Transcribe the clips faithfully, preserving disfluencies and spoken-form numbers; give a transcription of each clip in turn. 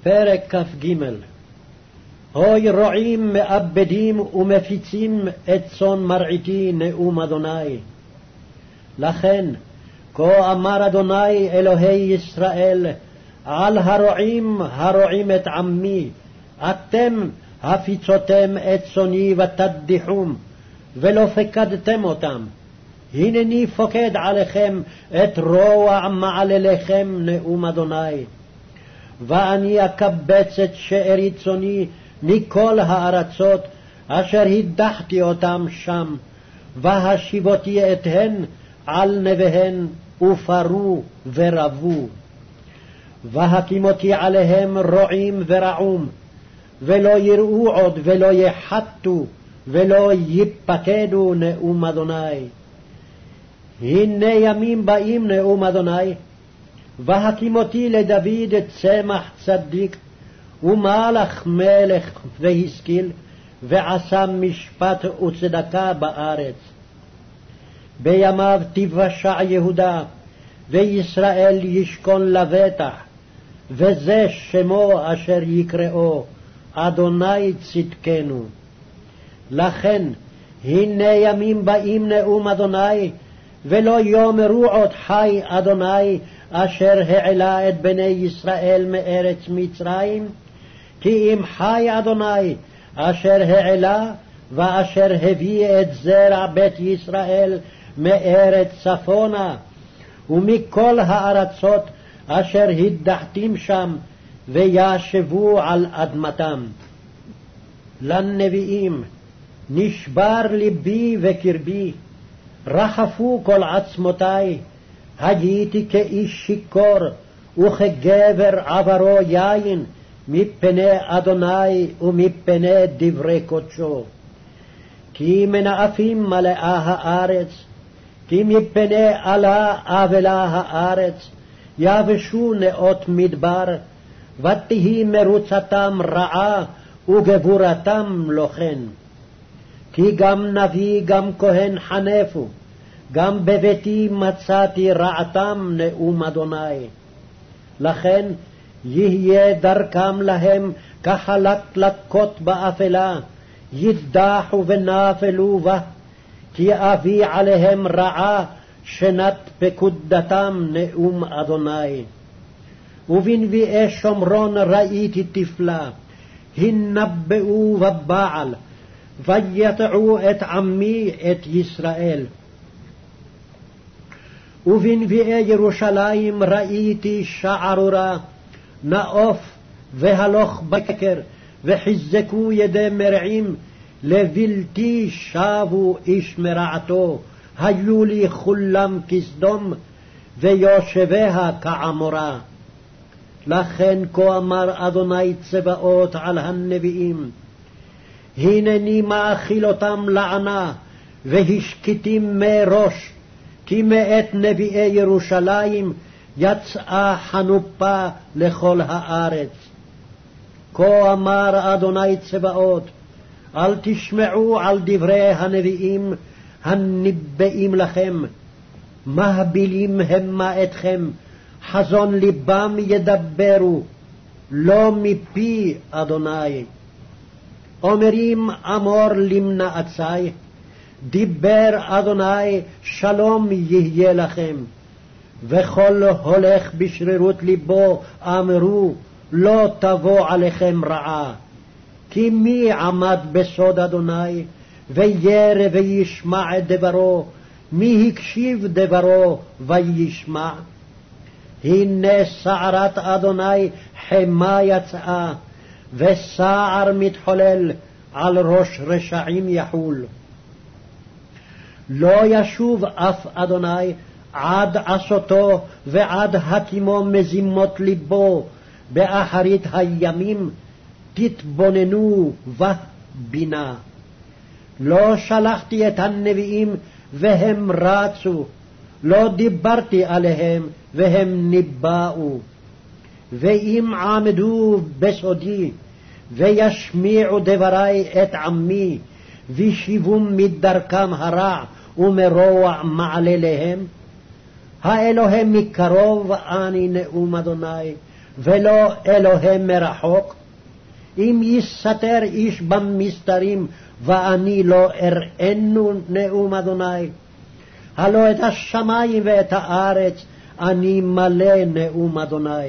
פרק כ"ג. הוי רועים מאבדים ומפיצים את צאן מרעיתי נאום אדוני. לכן כה אמר אדוני אלוהי ישראל על הרועים הרועים את עמי, אתם הפיצותם את צאני ותדיחום ולא פקדתם אותם. הנני פוקד עליכם את רוע מעלליכם נאום אדוני. ואני אקבץ את שארית צאני מכל הארצות אשר הדחתי אותם שם, והשיבותי אתהן על נביהן ופרו ורבו. והקימותי עליהם רועים ורעום, ולא יראו עוד ולא יחתו ולא ייפקדו נאום אדוני. הנה ימים באים נאום אדוני, והקימותי לדוד צמח צדיק ומלך מלך והשכיל, ועשה משפט וצדקה בארץ. בימיו תיוושע יהודה וישראל ישכון לבטח, וזה שמו אשר יקראו אדוני צדקנו. לכן הנה ימים באים נאום אדוני, ולא יאמרו עוד חי אדוני אשר העלה את בני ישראל מארץ מצרים, כי אם חי אדוני אשר העלה ואשר הביא את זרע בית ישראל מארץ צפונה ומכל הארצות אשר הדחתים שם, וישבו על אדמתם. לנביאים נשבר ליבי וקרבי, רחפו כל עצמותי, הייתי כאיש שיכור וכגבר עברו יין, מפני אדוני ומפני דברי קודשו. כי מנאפים מלאה הארץ, כי מפני עלה אבלה הארץ, יבשו נאות מדבר, ותהי מרוצתם רעה וגבורתם לא כן. כי גם נביא גם כהן חנפו, גם בביתי מצאתי רעתם נאום אדוני. לכן יהיה דרכם להם כחלקלקות באפלה, ידחו ונפלו בה, כי אביא עליהם רעה שנת פקודתם נאום אדוני. ובנביאי שומרון ראיתי תפלה, הנבאו בבעל, ויטעו את עמי את ישראל. ובנביאי ירושלים ראיתי שערורה, נאוף והלוך בקר, וחיזקו ידי מרעים, לבלתי שבו איש מרעתו, היו לי כולם כסדום, ויושביה כעמורה. לכן כה אמר אדוני צבאות על הנביאים, הנני מאכיל אותם לענה, והשקיטים מראש, כי מאת נביאי ירושלים יצאה חנופה לכל הארץ. כה אמר אדוני צבאות, אל תשמעו על דברי הנביאים הנבאים לכם, מהבילים המה אתכם, חזון ליבם ידברו, לא מפי אדוני. אומרים אמור למנעצי, דיבר אדוני שלום יהיה לכם. וכל הולך בשרירות ליבו אמרו, לא תבוא עליכם רעה. כי מי עמד בסוד אדוני וירא וישמע את דברו, מי הקשיב דברו וישמע? הנה סערת אדוני חמה יצאה, וסער מתחולל על ראש רשעים יחול. לא ישוב אף אדוני עד עשותו ועד הקימו מזימות ליבו, באחרית הימים תתבוננו ובינה. לא שלחתי את הנביאים והם רצו, לא דיברתי עליהם והם ניבאו. ואם עמדו בסודי וישמיעו דברי את עמי, וישיבום מדרכם הרע ומרוע מעלליהם, האלוהים מקרוב אני נאום אדוני, ולא אלוהים מרחוק? אם יסתר איש במסתרים, ואני לא אראנו נאום אדוני? הלא את השמיים ואת הארץ אני מלא נאום אדוני.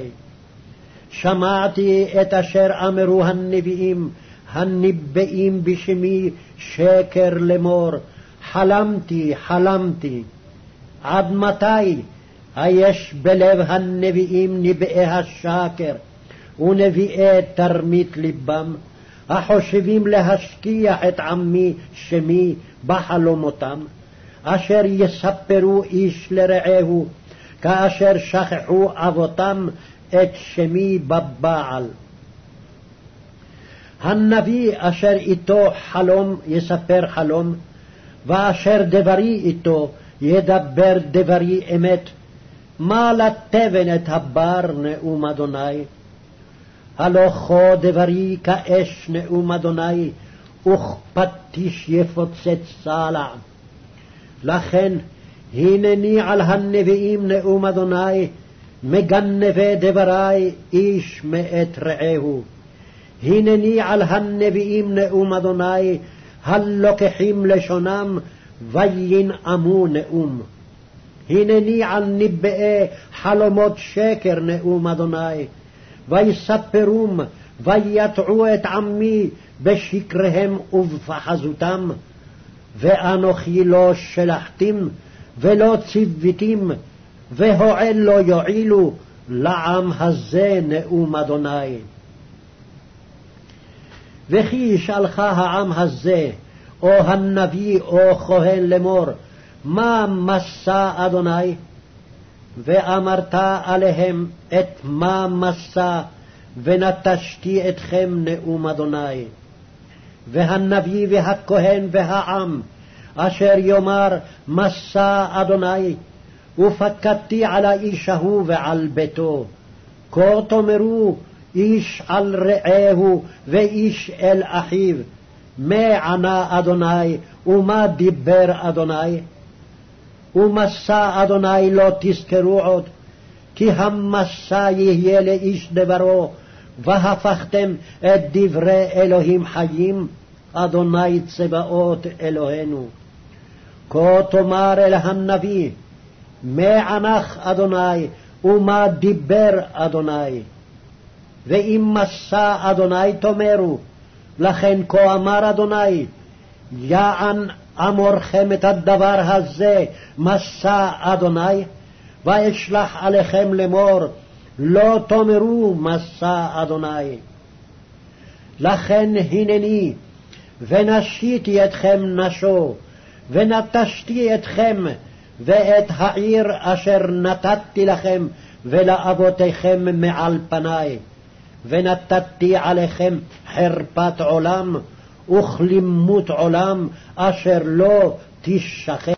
שמעתי את אשר אמרו הנביאים, הניבאים בשמי שקר לאמור, חלמתי, חלמתי. עד מתי היש בלב הנביאים נבאי השקר, ונביאי תרמית ליבם, החושבים להשכיח את עמי שמי בחלומותם, אשר יספרו איש לרעהו, כאשר שכחו אבותם את שמי בבעל. הנביא אשר איתו חלום יספר חלום, ואשר דברי איתו ידבר דברי אמת. מה לתבן את הבר נאום אדוני? הלא כה דברי כאש נאום אדוני, וכפטיש יפוצץ סלע. לכן הנני על הנביאים נאום אדוני, מגנבי דברי איש מאת רעהו. הנני על הנביאים נאום אדוני, הלוקחים לשונם וינאמו נאום. הנני על ניבאי חלומות שקר נאום אדוני, ויספרום ויטעו את עמי בשקריהם ובפחזותם. ואנוכי לא שלחתים ולא ציוויתים, והועל לא יועילו לעם הזה נאום אדוני. וכי ישאלך העם הזה, או הנביא או כהן לאמור, מה מסע אדוני? ואמרת עליהם את מה מסע, ונטשתי אתכם נאום אדוני. והנביא והכהן והעם אשר יאמר מסע אדוני, ופקדתי על האיש ההוא ועל ביתו. כה תאמרו איש על רעהו ואיש אל אחיו, מה ענה אדוני ומה דיבר אדוני? ומסע אדוני לא תזכרו עוד, כי המסע יהיה לאיש דברו, והפכתם את דברי אלוהים חיים, אדוני צבאות אלוהינו. כה תאמר אל הנביא, מה ענך אדוני ומה דיבר אדוני? ואם מסע אדוני תאמרו, לכן כה אמר אדוני, יען אמורכם את הדבר הזה מסע אדוני, ואשלח עליכם לאמור, לא תאמרו מסע אדוני. לכן הנני, ונשיתי אתכם נשו, ונטשתי אתכם, ואת העיר אשר נתתי לכם ולאבותיכם מעל פני, ונתתי עליכם חרפת עולם וכלימות עולם, אשר לא תשכח.